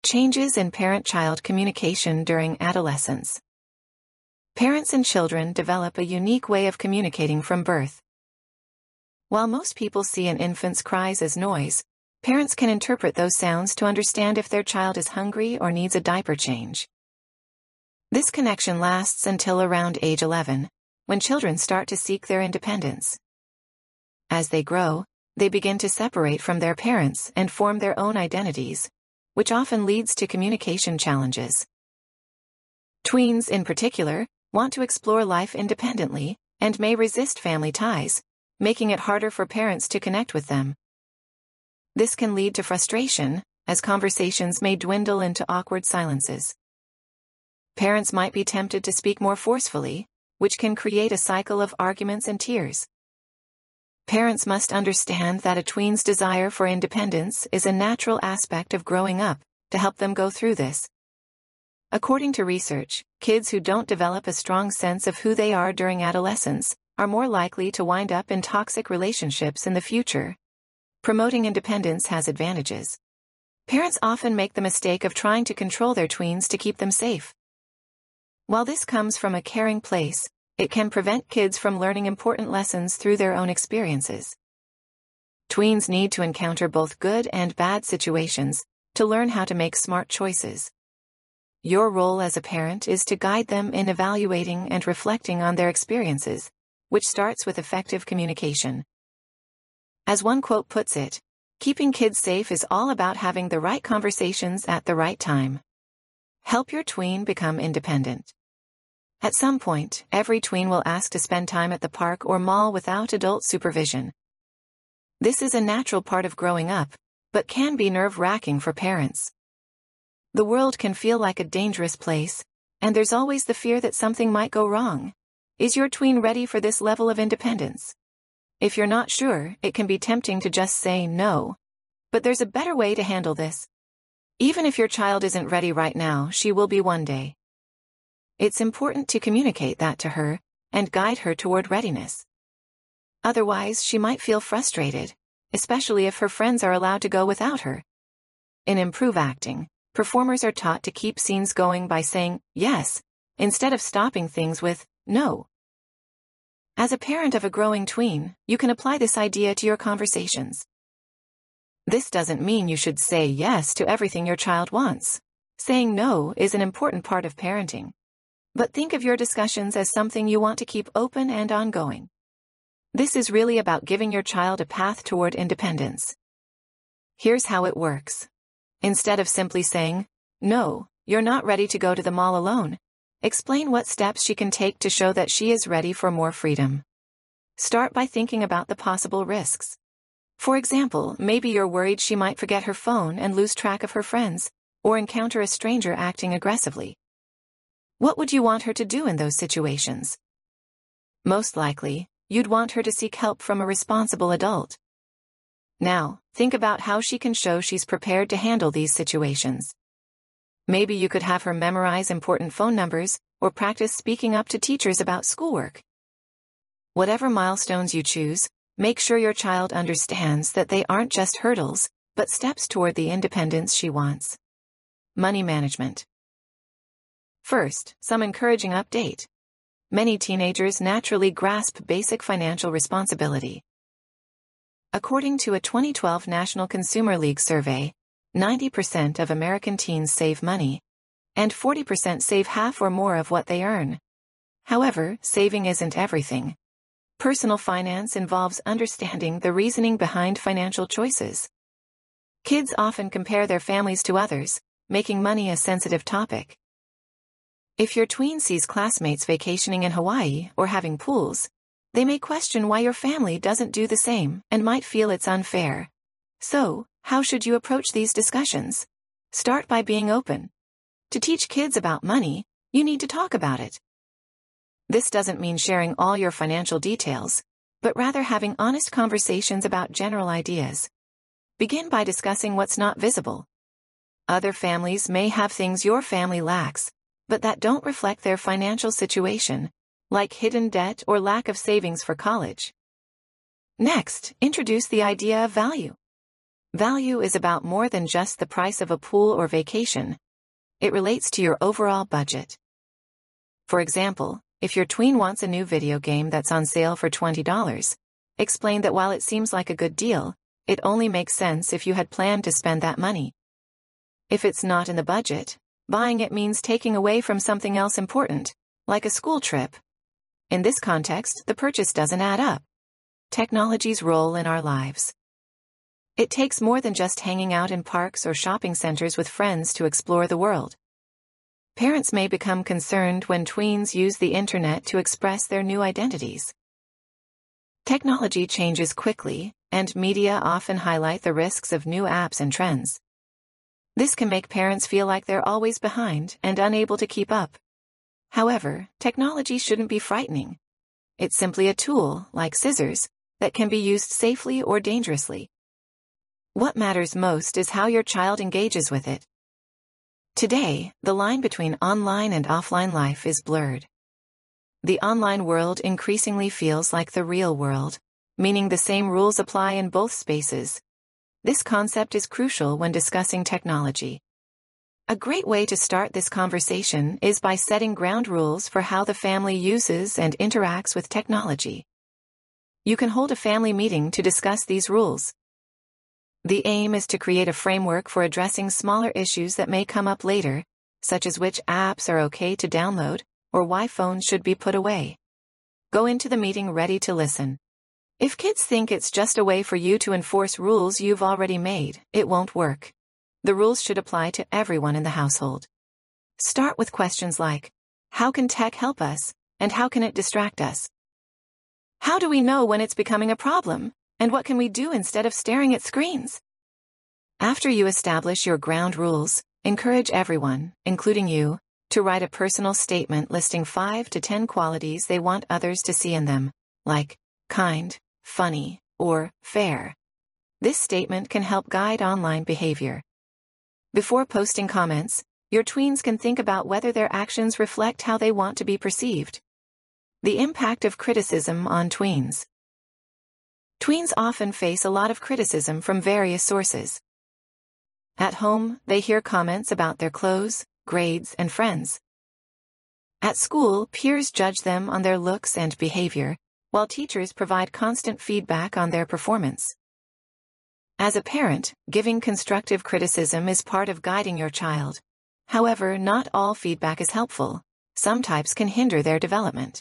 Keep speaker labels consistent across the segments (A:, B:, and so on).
A: Changes in parent-child communication during adolescence. Parents and children develop a unique way of communicating from birth. While most people see an infant's cries as noise, parents can interpret those sounds to understand if their child is hungry or needs a diaper change. This connection lasts until around age 11, when children start to seek their independence. As they grow, they begin to separate from their parents and form their own identities, which often leads to communication challenges. Tweens, in particular, want to explore life independently and may resist family ties, making it harder for parents to connect with them. This can lead to frustration, as conversations may dwindle into awkward silences. Parents might be tempted to speak more forcefully, which can create a cycle of arguments and tears. Parents must understand that a tween's desire for independence is a natural aspect of growing up, to help them go through this. According to research, kids who don't develop a strong sense of who they are during adolescence are more likely to wind up in toxic relationships in the future. Promoting independence has advantages. Parents often make the mistake of trying to control their tweens to keep them safe. While this comes from a caring place, it can prevent kids from learning important lessons through their own experiences. Tweens need to encounter both good and bad situations to learn how to make smart choices. Your role as a parent is to guide them in evaluating and reflecting on their experiences, which starts with effective communication. As one quote puts it, keeping kids safe is all about having the right conversations at the right time. Help your tween become independent. At some point, every tween will ask to spend time at the park or mall without adult supervision. This is a natural part of growing up, but can be nerve-wracking for parents. The world can feel like a dangerous place, and there's always the fear that something might go wrong. Is your tween ready for this level of independence? If you're not sure, it can be tempting to just say no. But there's a better way to handle this. Even if your child isn't ready right now, she will be one day. It's important to communicate that to her and guide her toward readiness. Otherwise, she might feel frustrated, especially if her friends are allowed to go without her. In improv acting, performers are taught to keep scenes going by saying yes, instead of stopping things with no. As a parent of a growing tween, you can apply this idea to your conversations. This doesn't mean you should say yes to everything your child wants. Saying no is an important part of parenting. But think of your discussions as something you want to keep open and ongoing. This is really about giving your child a path toward independence. Here's how it works. Instead of simply saying, "No, you're not ready to go to the mall alone," explain what steps she can take to show that she is ready for more freedom. Start by thinking about the possible risks. For example, maybe you're worried she might forget her phone and lose track of her friends, or encounter a stranger acting aggressively. What would you want her to do in those situations? Most likely, you'd want her to seek help from a responsible adult. Now, think about how she can show she's prepared to handle these situations. Maybe you could have her memorize important phone numbers, or practice speaking up to teachers about schoolwork. Whatever milestones you choose, make sure your child understands that they aren't just hurdles, but steps toward the independence she wants. Money management. First, some encouraging update. Many teenagers naturally grasp basic financial responsibility. According to a 2012 National Consumer League survey, 90% of American teens save money, and 40% save half or more of what they earn. However, saving isn't everything. Personal finance involves understanding the reasoning behind financial choices. Kids often compare their families to others, making money a sensitive topic. If your tween sees classmates vacationing in Hawaii or having pools, they may question why your family doesn't do the same and might feel it's unfair. So, how should you approach these discussions? Start by being open. To teach kids about money, you need to talk about it. This doesn't mean sharing all your financial details, but rather having honest conversations about general ideas. Begin by discussing what's not visible. Other families may have things your family lacks, but that don't reflect their financial situation, like hidden debt or lack of savings for college. Next, introduce the idea of value. Value is about more than just the price of a pool or vacation. It relates to your overall budget. For example, if your tween wants a new video game that's on sale for $20, explain that while it seems like a good deal, it only makes sense if you had planned to spend that money. If it's not in the budget, buying it means taking away from something else important, like a school trip. In this context, the purchase doesn't add up. Technology's role in our lives. It takes more than just hanging out in parks or shopping centers with friends to explore the world. Parents may become concerned when tweens use the internet to express their new identities. Technology changes quickly, and media often highlight the risks of new apps and trends. This can make parents feel like they're always behind and unable to keep up. However, technology shouldn't be frightening. It's simply a tool, like scissors, that can be used safely or dangerously. What matters most is how your child engages with it. Today, the line between online and offline life is blurred. The online world increasingly feels like the real world, meaning the same rules apply in both spaces. This concept is crucial when discussing technology. A great way to start this conversation is by setting ground rules for how the family uses and interacts with technology. You can hold a family meeting to discuss these rules. The aim is to create a framework for addressing smaller issues that may come up later, such as which apps are okay to download, or why phones should be put away. Go into the meeting ready to listen. If kids think it's just a way for you to enforce rules you've already made, it won't work. The rules should apply to everyone in the household. Start with questions like, how can tech help us, and how can it distract us? How do we know when it's becoming a problem, and what can we do instead of staring at screens? After you establish your ground rules, encourage everyone, including you, to write a personal statement listing 5 to 10 qualities they want others to see in them, like kind, funny, or fair. This statement can help guide online behavior. Before posting comments, your tweens can think about whether their actions reflect how they want to be perceived. The impact of criticism on tweens. Tweens often face a lot of criticism from various sources. At home, they hear comments about their clothes, grades, and friends. At school, peers judge them on their looks and behavior, while teachers provide constant feedback on their performance. As a parent, giving constructive criticism is part of guiding your child. However, not all feedback is helpful. Some types can hinder their development.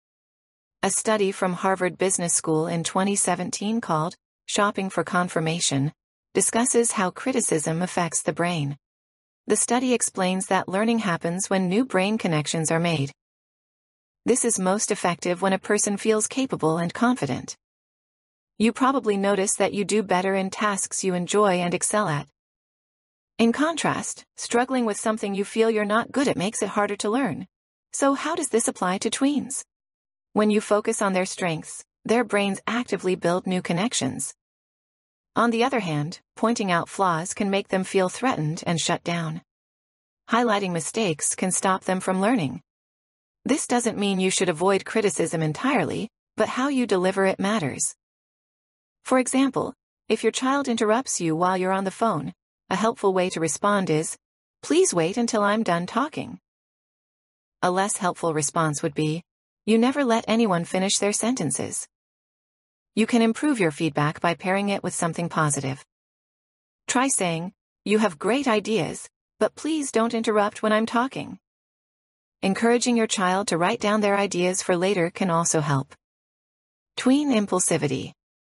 A: A study from Harvard Business School in 2017 called Shopping for Confirmation discusses how criticism affects the brain. The study explains that learning happens when new brain connections are made. This is most effective when a person feels capable and confident. You probably notice that you do better in tasks you enjoy and excel at. In contrast, struggling with something you feel you're not good at makes it harder to learn. So how does this apply to tweens? When you focus on their strengths, their brains actively build new connections. On the other hand, pointing out flaws can make them feel threatened and shut down. Highlighting mistakes can stop them from learning. This doesn't mean you should avoid criticism entirely, but how you deliver it matters. For example, if your child interrupts you while you're on the phone, a helpful way to respond is, "Please wait until I'm done talking." A less helpful response would be, "You never let anyone finish their sentences." You can improve your feedback by pairing it with something positive. Try saying, "You have great ideas, but please don't interrupt when I'm talking." Encouraging your child to write down their ideas for later can also help. Tween impulsivity.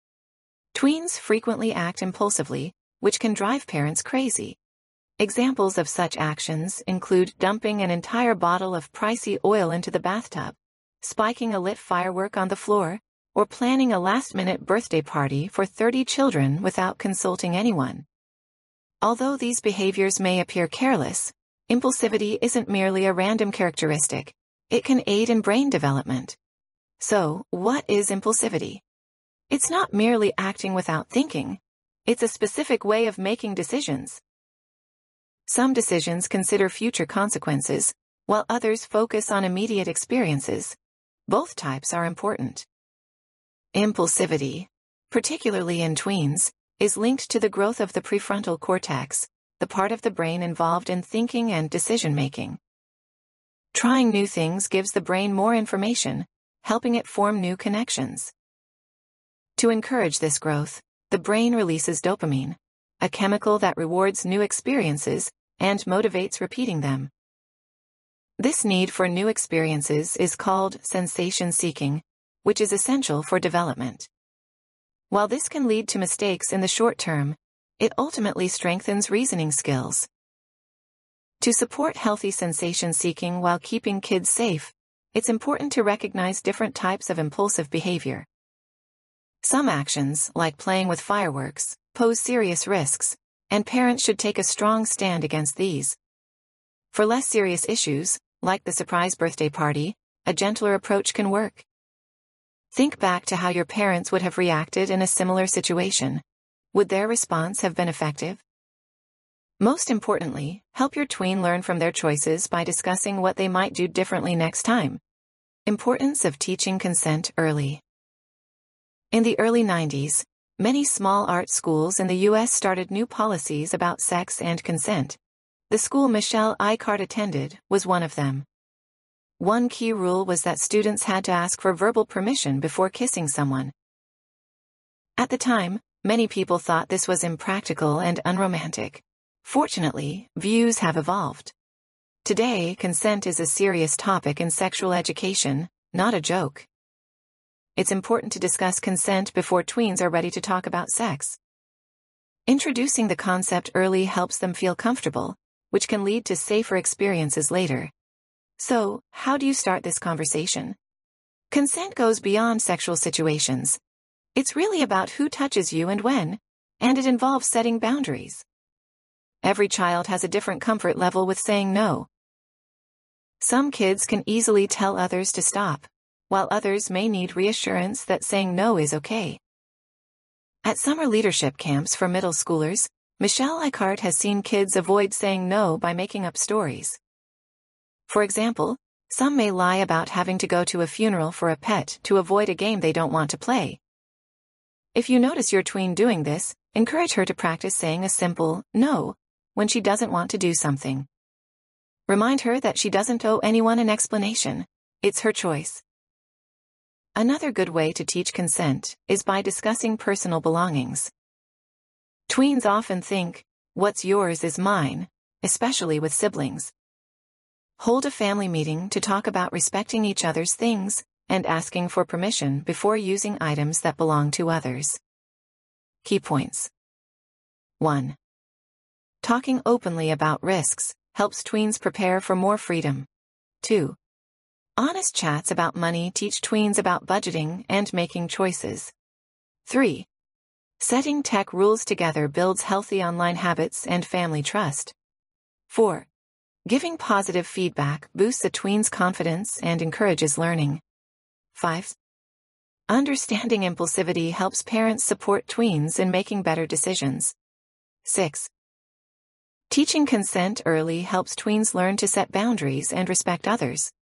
A: Tweens frequently act impulsively, which can drive parents crazy. Examples of such actions include dumping an entire bottle of pricey oil into the bathtub, spiking a lit firework on the floor, or planning a last-minute birthday party for 30 children without consulting anyone. Although these behaviors may appear careless, impulsivity isn't merely a random characteristic. It can aid in brain development. So, what is impulsivity? It's not merely acting without thinking. It's a specific way of making decisions. Some decisions consider future consequences, while others focus on immediate experiences. Both types are important. Impulsivity, particularly in tweens, is linked to the growth of the prefrontal cortex, the part of the brain involved in thinking and decision-making. Trying new things gives the brain more information, helping it form new connections. To encourage this growth, the brain releases dopamine, a chemical that rewards new experiences and motivates repeating them. This need for new experiences is called sensation seeking, which is essential for development. While this can lead to mistakes in the short term, it ultimately strengthens reasoning skills. To support healthy sensation seeking while keeping kids safe, it's important to recognize different types of impulsive behavior. Some actions, like playing with fireworks, pose serious risks, and parents should take a strong stand against these. For less serious issues, like the surprise birthday party, a gentler approach can work. Think back to how your parents would have reacted in a similar situation. Would their response have been effective? Most importantly, help your tween learn from their choices by discussing what they might do differently next time. Importance of teaching consent early. In the early 90s, many small art schools in the U.S. started new policies about sex and consent. The school Michelle Icart attended was one of them. One key rule was that students had to ask for verbal permission before kissing someone. At the time, many people thought this was impractical and unromantic. Fortunately, views have evolved. Today, consent is a serious topic in sexual education, not a joke. It's important to discuss consent before tweens are ready to talk about sex. Introducing the concept early helps them feel comfortable, which can lead to safer experiences later. So, how do you start this conversation? Consent goes beyond sexual situations. It's really about who touches you and when, and it involves setting boundaries. Every child has a different comfort level with saying no. Some kids can easily tell others to stop, while others may need reassurance that saying no is okay. At summer leadership camps for middle schoolers, Michelle Icart has seen kids avoid saying no by making up stories. For example, some may lie about having to go to a funeral for a pet to avoid a game they don't want to play. If you notice your tween doing this, encourage her to practice saying a simple no when she doesn't want to do something. Remind her that she doesn't owe anyone an explanation. It's her choice. Another good way to teach consent is by discussing personal belongings. Tweens often think, "What's yours is mine," especially with siblings. Hold a family meeting to talk about respecting each other's things and asking for permission before using items that belong to others. Key points. 1. Talking openly about risks helps tweens prepare for more freedom. 2. Honest chats about money teach tweens about budgeting and making choices. 3. Setting tech rules together builds healthy online habits and family trust. 4. Giving positive feedback boosts a tween's confidence and encourages learning. 5. Understanding impulsivity helps parents support tweens in making better decisions. 6. Teaching consent early helps tweens learn to set boundaries and respect others.